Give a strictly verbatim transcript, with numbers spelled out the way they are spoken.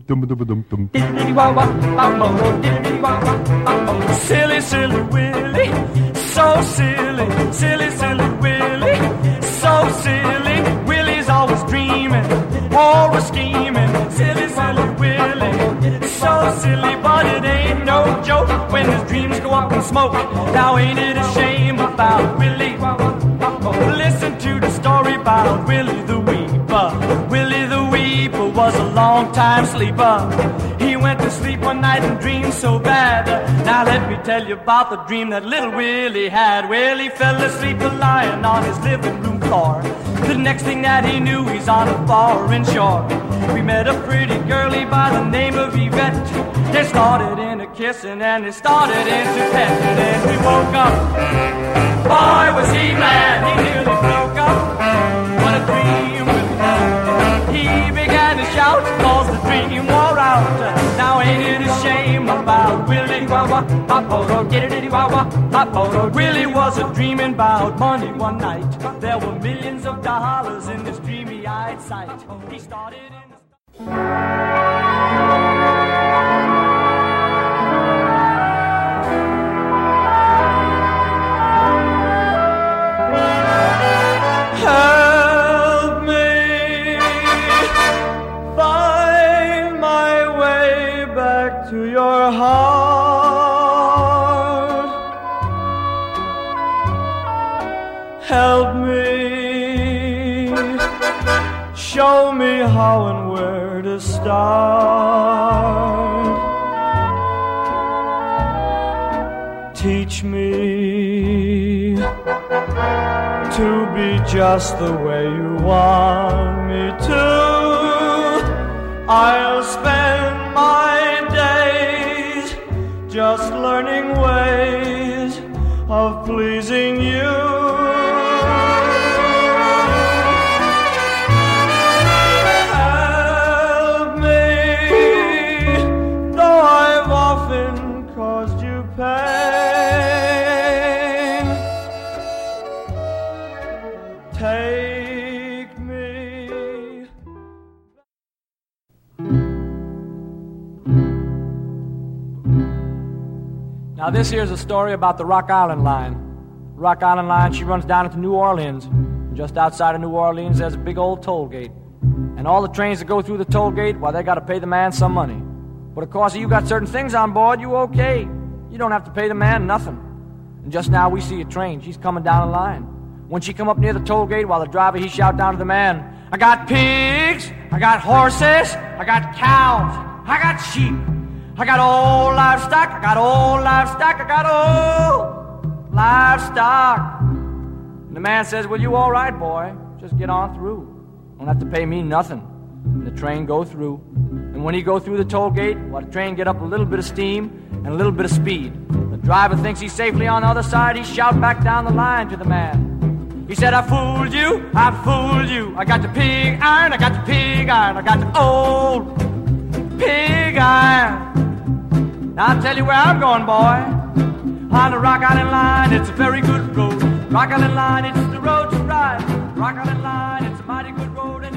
Silly, silly Willie, so silly, silly, silly Willie, so silly. Willie's always dreaming, always scheming. Silly, silly Willie, so silly, but it ain't no joke when his dreams go up in smoke. Now ain't it a shame about Willie? Listen to the story about Willie the Weeper. Willie the Weeper was a long time sleeper. He went to sleep one night and dreamed so bad. Now let me tell you about the dream that little Willie had. Well, he fell asleep lying on his living room floor. The next thing that he knew, he's on a foreign shore. We met a pretty girlie by the name of Yvette. They started in a kissing and they started into petting. And we woke up. Boy, was he mad, he nearly broke up. What a dream Willie had. He began to shout, cause the dream wore out. Now ain't it a shame about Willie? Willie was a dreaming about money one night. There were millions of dollars in this dreamy-eyed sight. He started in the... Help me find my way back to your heart. Help me, show me how and where to start. Teach me to be just the way you want me to. I'll spend my days just learning ways of pleasing you. Help me, though I've often caused you pain. Take me. Now this here's a story about the Rock Island Line. The Rock Island Line, she runs down into New Orleans. And just outside of New Orleans, there's a big old toll gate. And all the trains that go through the toll gate, well, they got to pay the man some money. But of course, if you got certain things on board, you okay. You don't have to pay the man nothing. And just now we see a train. She's coming down the line. When she come up near the toll gate, while the driver, he shout down to the man, I got pigs, I got horses, I got cows, I got sheep, I got old livestock, I got old livestock, I got old livestock. And the man says, well, you all right, boy. Just get on through. Don't have to pay me nothing. And the train go through. And when he go through the toll gate, well, the train get up a little bit of steam and a little bit of speed. The driver thinks he's safely on the other side. He shout back down the line to the man. He said, I fooled you, I fooled you. I got the pig iron, I got the pig iron, I got the old pig iron. Now I'll tell you where I'm going, boy. On the Rock Island Line, it's a very good road. Rock Island Line, it's the road to ride. Rock Island Line, it's a mighty good road.